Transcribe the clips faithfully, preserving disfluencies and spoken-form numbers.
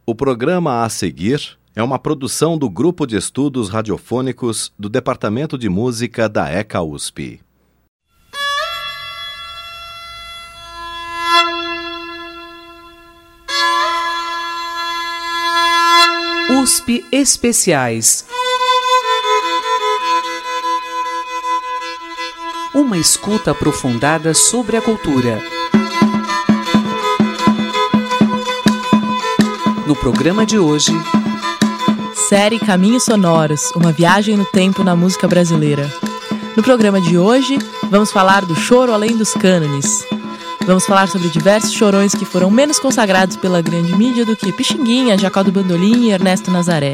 O programa a seguir é uma produção do Grupo de Estudos Radiofônicos do Departamento de Música da ECA U S P. U S P Especiais. Uma escuta aprofundada sobre a cultura. No programa de hoje, série Caminhos Sonoros, uma viagem no tempo na música brasileira. No programa de hoje, vamos falar do choro além dos cânones. Vamos falar sobre diversos chorões que foram menos consagrados pela grande mídia do que Pixinguinha, Jacó do Bandolim e Ernesto Nazaré.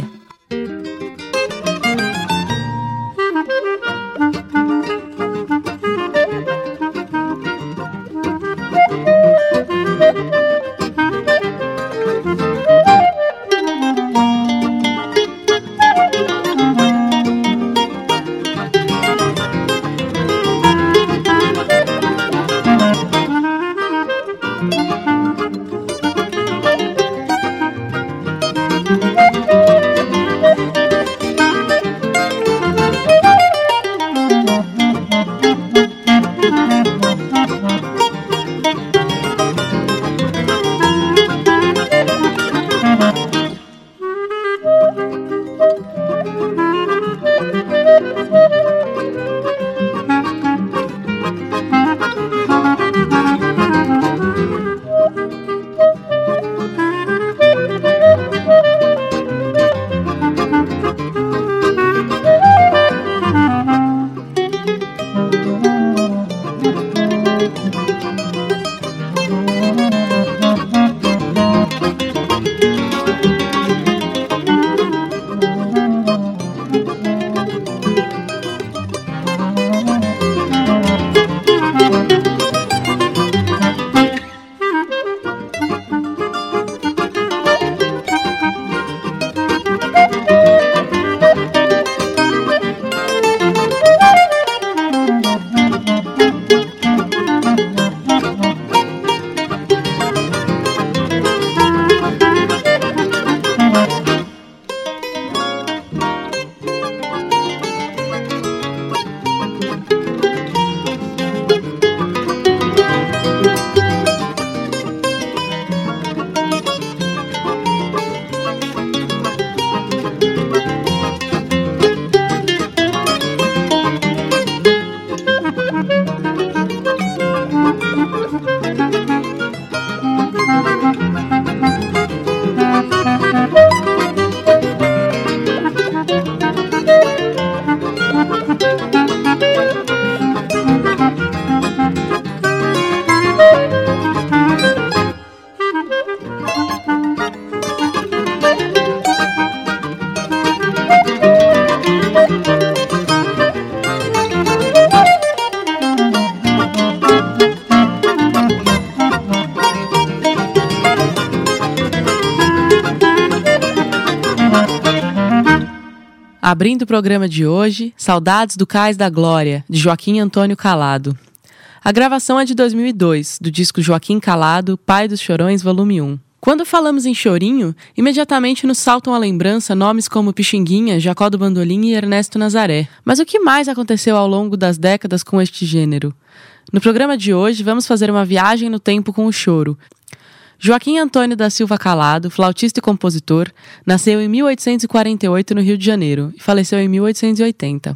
Abrindo o programa de hoje, Saudades do Cais da Glória, de Joaquim Antônio Calado. A gravação é de dois mil e dois, do disco Joaquim Calado, Pai dos Chorões, volume um. Quando falamos em chorinho, imediatamente nos saltam à lembrança nomes como Pixinguinha, Jacó do Bandolim e Ernesto Nazaré. Mas o que mais aconteceu ao longo das décadas com este gênero? No programa de hoje, vamos fazer uma viagem no tempo com o choro. Joaquim Antônio da Silva Calado, flautista e compositor, nasceu em mil oitocentos e quarenta e oito no Rio de Janeiro e faleceu em mil oitocentos e oitenta.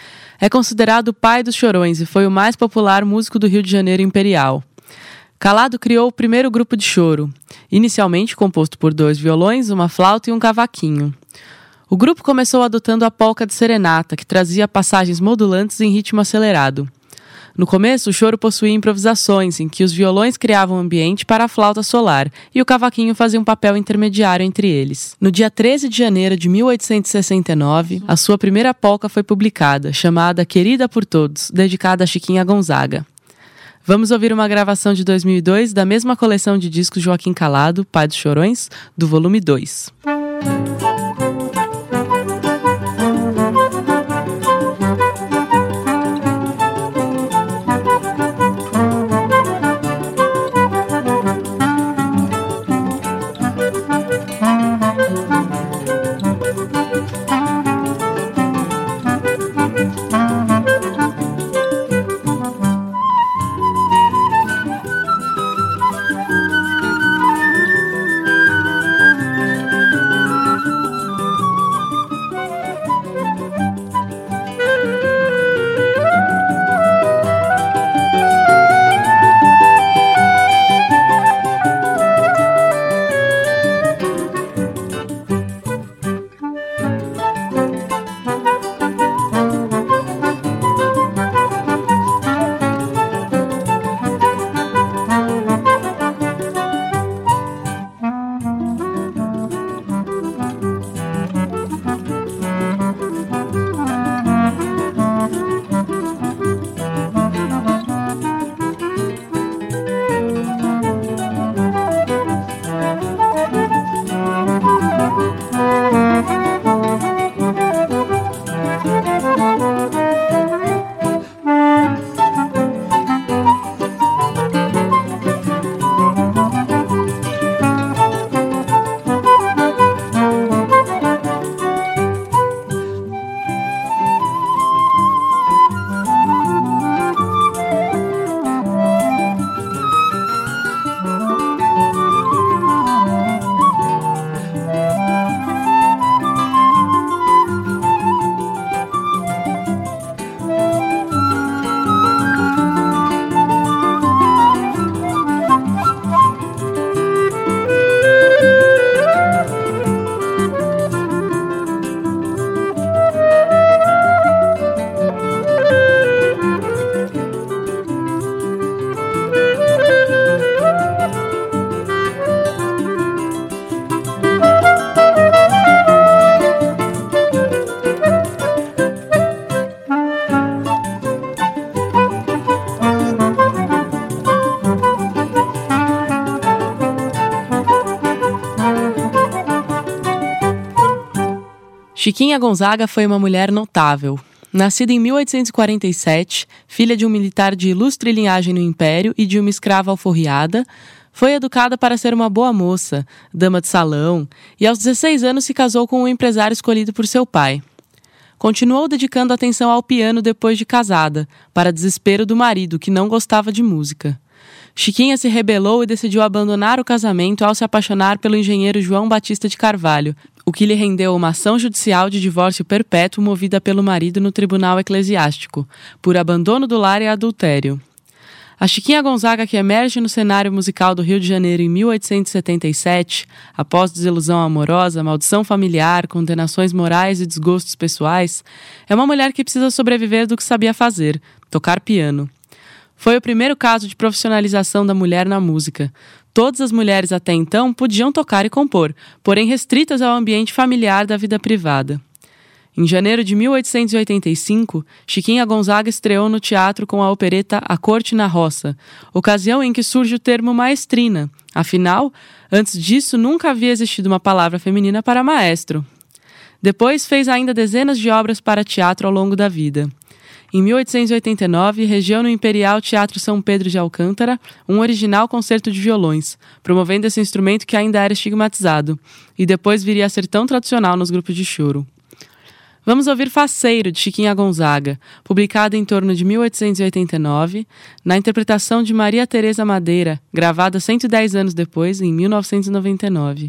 É considerado o pai dos chorões e foi o mais popular músico do Rio de Janeiro imperial. Calado criou o primeiro grupo de choro, inicialmente composto por dois violões, uma flauta e um cavaquinho. O grupo começou adotando a polca de serenata, que trazia passagens modulantes em ritmo acelerado. No começo, o choro possuía improvisações, em que os violões criavam ambiente para a flauta solar e o cavaquinho fazia um papel intermediário entre eles. No dia treze de janeiro de mil oitocentos e sessenta e nove, a sua primeira polca foi publicada, chamada Querida por Todos, dedicada a Chiquinha Gonzaga. Vamos ouvir uma gravação de dois mil e dois da mesma coleção de discos Joaquim Calado, Pai dos Chorões, do volume dois. Thank you. Chiquinha Gonzaga foi uma mulher notável. Nascida em mil oitocentos e quarenta e sete, filha de um militar de ilustre linhagem no Império e de uma escrava alforriada, foi educada para ser uma boa moça, dama de salão, e aos dezesseis anos se casou com um empresário escolhido por seu pai. Continuou dedicando atenção ao piano depois de casada, para desespero do marido, que não gostava de música. Chiquinha se rebelou e decidiu abandonar o casamento ao se apaixonar pelo engenheiro João Batista de Carvalho, o que lhe rendeu uma ação judicial de divórcio perpétuo movida pelo marido no tribunal eclesiástico, por abandono do lar e adultério. A Chiquinha Gonzaga, que emerge no cenário musical do Rio de Janeiro em mil oitocentos e setenta e sete, após desilusão amorosa, maldição familiar, condenações morais e desgostos pessoais, é uma mulher que precisa sobreviver do que sabia fazer, tocar piano. Foi o primeiro caso de profissionalização da mulher na música. Todas as mulheres até então podiam tocar e compor, porém restritas ao ambiente familiar da vida privada. Em janeiro de mil oitocentos e oitenta e cinco, Chiquinha Gonzaga estreou no teatro com a opereta A Corte na Roça, ocasião em que surge o termo maestrina. Afinal, antes disso nunca havia existido uma palavra feminina para maestro. Depois fez ainda dezenas de obras para teatro ao longo da vida. Em mil oitocentos e oitenta e nove, regeu no Imperial Teatro São Pedro de Alcântara um original concerto de violões, promovendo esse instrumento que ainda era estigmatizado, e depois viria a ser tão tradicional nos grupos de choro. Vamos ouvir Faceiro, de Chiquinha Gonzaga, publicado em torno de mil oitocentos e oitenta e nove, na interpretação de Maria Teresa Madeira, gravada cento e dez anos depois, em mil novecentos e noventa e nove.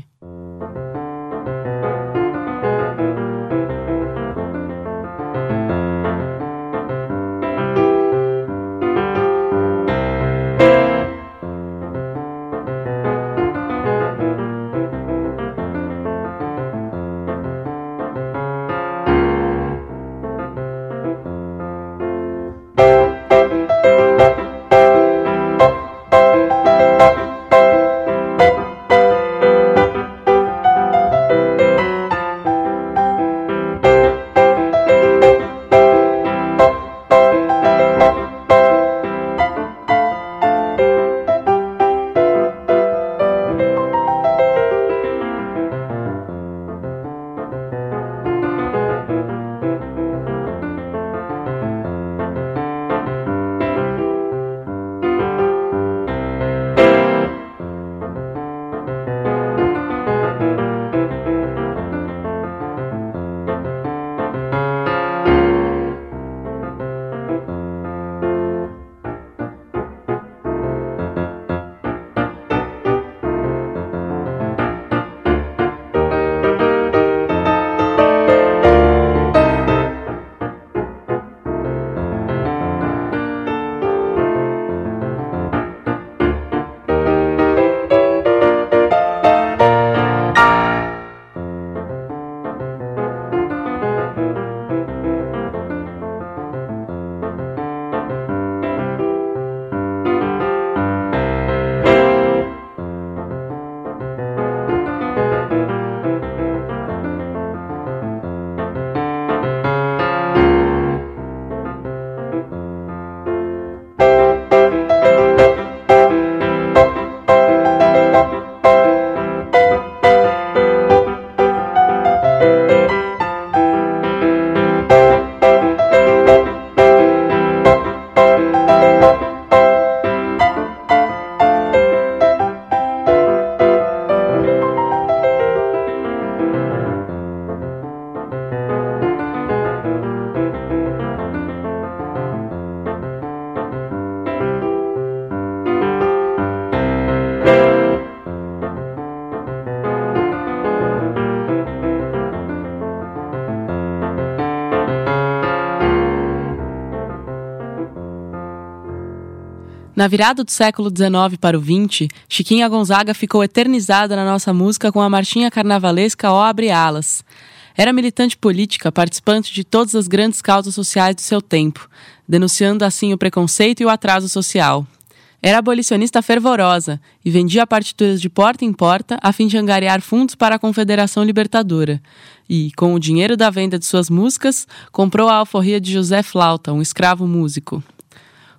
Na virada do século dezenove para o vinte, Chiquinha Gonzaga ficou eternizada na nossa música com a marchinha carnavalesca Ó Abre Alas. Era militante política, participante de todas as grandes causas sociais do seu tempo, denunciando assim o preconceito e o atraso social. Era abolicionista fervorosa e vendia partituras de porta em porta a fim de angariar fundos para a Confederação Libertadora. E, com o dinheiro da venda de suas músicas, comprou a alforria de José Flauta, um escravo músico.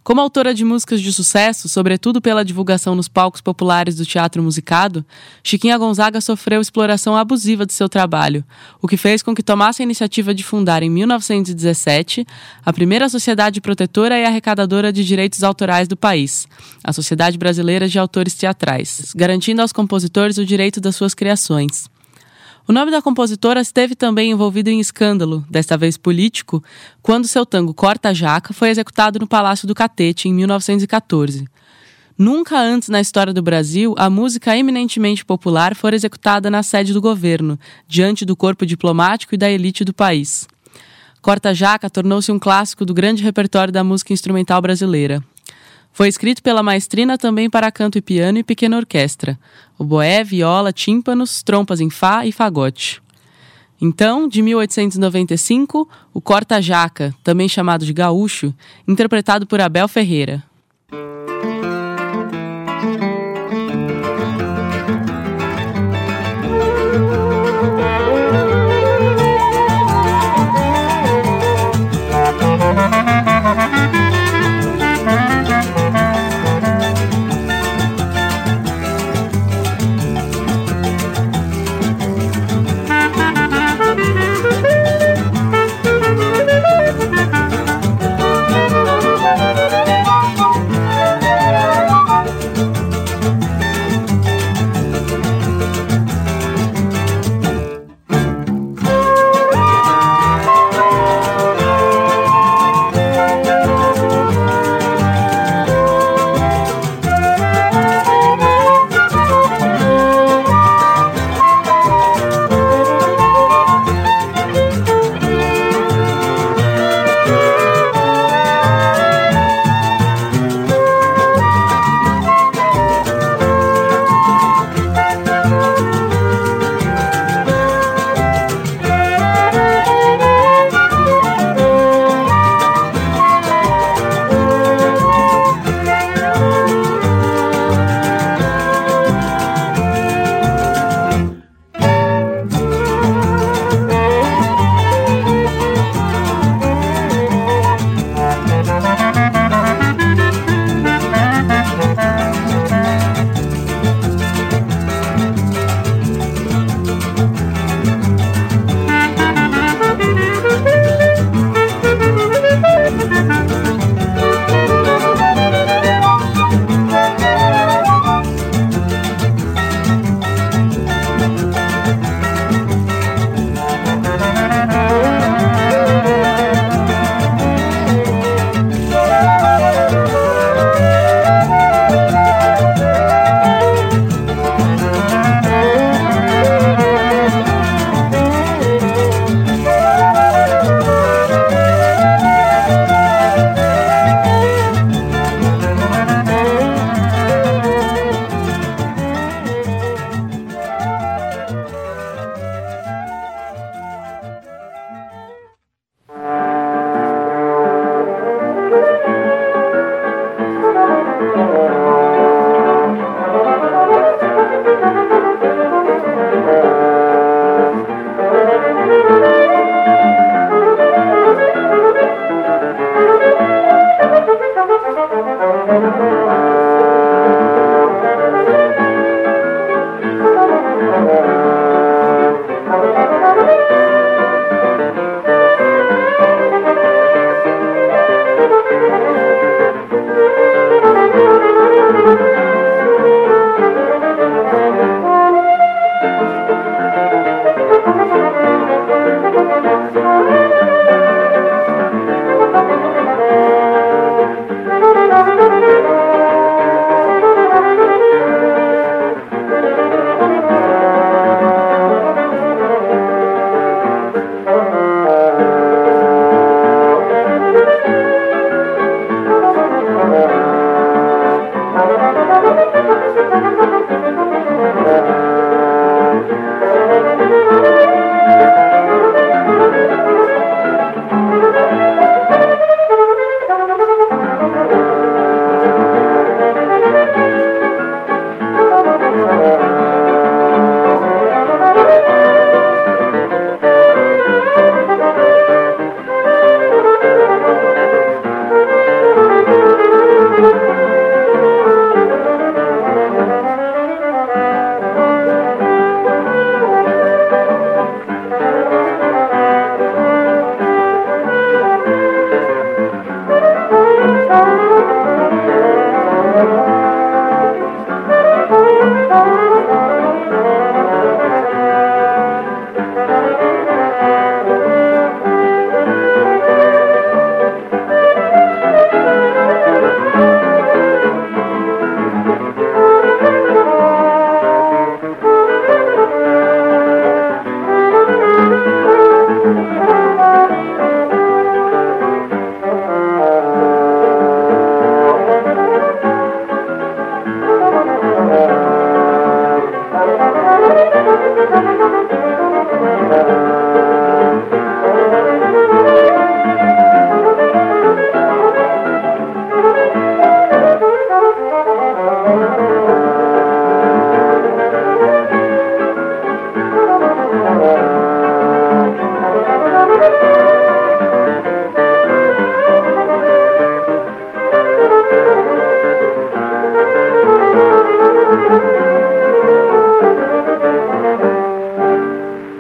Como autora de músicas de sucesso, sobretudo pela divulgação nos palcos populares do teatro musicado, Chiquinha Gonzaga sofreu exploração abusiva de seu trabalho, o que fez com que tomasse a iniciativa de fundar em mil novecentos e dezessete a primeira sociedade protetora e arrecadadora de direitos autorais do país, a Sociedade Brasileira de Autores Teatrais, garantindo aos compositores o direito das suas criações. O nome da compositora esteve também envolvido em escândalo, desta vez político, quando seu tango Corta Jaca foi executado no Palácio do Catete, em mil novecentos e catorze. Nunca antes na história do Brasil, a música eminentemente popular foi executada na sede do governo, diante do corpo diplomático e da elite do país. Corta Jaca tornou-se um clássico do grande repertório da música instrumental brasileira. Foi escrito pela maestrina também para canto e piano e pequena orquestra, oboé, viola, tímpanos, trompas em fá e fagote. Então, de mil oitocentos e noventa e cinco, o Corta Jaca, também chamado de gaúcho, interpretado por Abel Ferreira.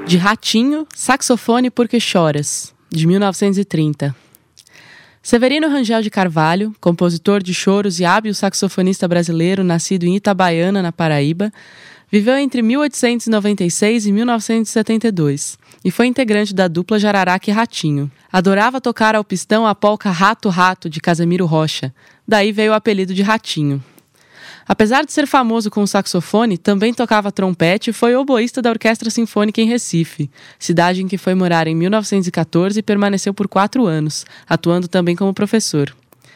De Ratinho, Saxofone Porque Choras, de mil novecentos e trinta. Severino Rangel de Carvalho, compositor de choros e hábil saxofonista brasileiro, nascido em Itabaiana, na Paraíba, viveu entre mil oitocentos e noventa e seis e mil novecentos e setenta e dois e foi integrante da dupla Jararaca e Ratinho. Adorava tocar ao pistão a polca Rato Rato, de Casemiro Rocha, daí veio o apelido de Ratinho. Apesar de ser famoso com o saxofone, também tocava trompete e foi oboísta da Orquestra Sinfônica em Recife, cidade em que foi morar em mil novecentos e catorze e permaneceu por quatro anos, atuando também como professor.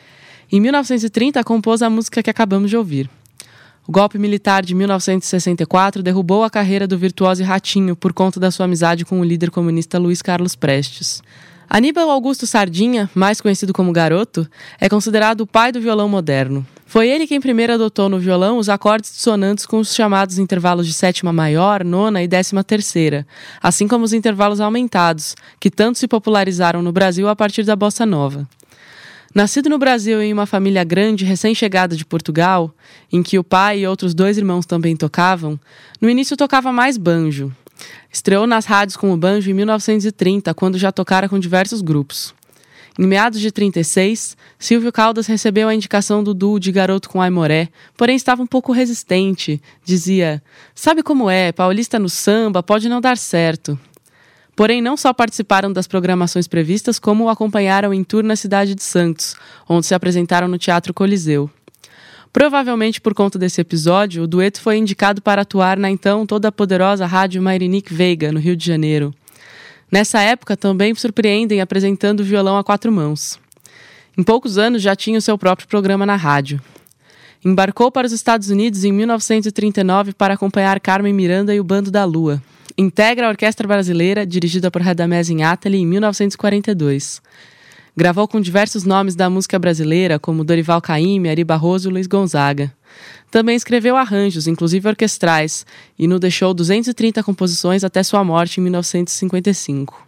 Em mil novecentos e trinta, compôs a música que acabamos de ouvir. O golpe militar de mil novecentos e sessenta e quatro derrubou a carreira do virtuoso Ratinho por conta da sua amizade com o líder comunista Luiz Carlos Prestes. Aníbal Augusto Sardinha, mais conhecido como Garoto, é considerado o pai do violão moderno. Foi ele quem primeiro adotou no violão os acordes dissonantes com os chamados intervalos de sétima maior, nona e décima terceira, assim como os intervalos aumentados, que tanto se popularizaram no Brasil a partir da bossa nova. Nascido no Brasil em uma família grande recém-chegada de Portugal, em que o pai e outros dois irmãos também tocavam, no início tocava mais banjo. Estreou nas rádios com o banjo em mil novecentos e trinta, quando já tocara com diversos grupos. Em meados de trinta e seis, Silvio Caldas recebeu a indicação do duo de Garoto com Aimoré, porém estava um pouco resistente. Dizia, sabe como é, paulista no samba, pode não dar certo. Porém, não só participaram das programações previstas, como o acompanharam em tour na cidade de Santos, onde se apresentaram no Teatro Coliseu. Provavelmente por conta desse episódio, o dueto foi indicado para atuar na então toda poderosa rádio Mairinique Veiga, no Rio de Janeiro. Nessa época, também surpreendem apresentando o violão a quatro mãos. Em poucos anos, já tinha o seu próprio programa na rádio. Embarcou para os Estados Unidos em mil novecentos e trinta e nove para acompanhar Carmen Miranda e o Bando da Lua. Integra a Orquestra Brasileira, dirigida por Radamés Inátali, em mil novecentos e quarenta e dois. Gravou com diversos nomes da música brasileira, como Dorival Caymmi, Ari Barroso e Luiz Gonzaga. Também escreveu arranjos, inclusive orquestrais, e nos deixou duzentas e trinta composições até sua morte em mil novecentos e cinquenta e cinco.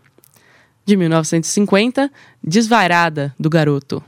De mil novecentos e cinquenta, Desvairada, do Garoto.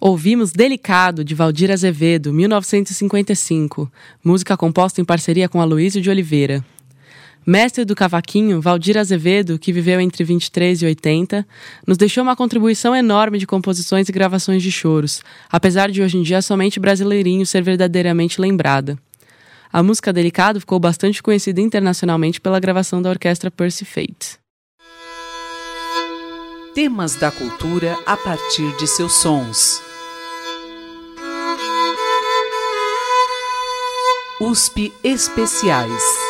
Ouvimos Delicado, de Valdir Azevedo, mil novecentos e cinquenta e cinco, música composta em parceria com Aloysio de Oliveira. Mestre do cavaquinho, Valdir Azevedo, que viveu entre vinte e três e oitenta, nos deixou uma contribuição enorme de composições e gravações de choros, apesar de hoje em dia somente Brasileirinho ser verdadeiramente lembrada. A música Delicado ficou bastante conhecida internacionalmente pela gravação da orquestra Percy Fate. Temas da cultura a partir de seus sons. U S P Especiais.